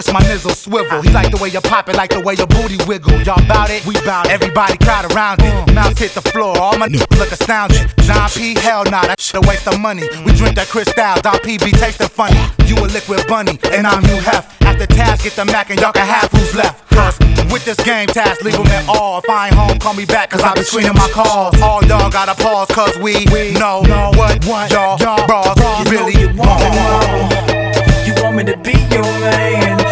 My nizzle swivel. He like the way you pop it, like the way your booty wiggle. Y'all bout it? We bout it. Everybody crowd around it. Mouths hit the floor. All my niggas look astounded. John P. Hell nah, that shit a waste of money. We drink that Cristal. Don P. be tasting funny. You a liquid bunny, and I'm Hugh Hef. After task, get the Mac, and y'all can have who's left. Cause with this game task, leave them at all. If I ain't home, call me back, cause I be screening my calls. All y'all gotta pause, cause we know what y'all bras really want. You want me to be your man.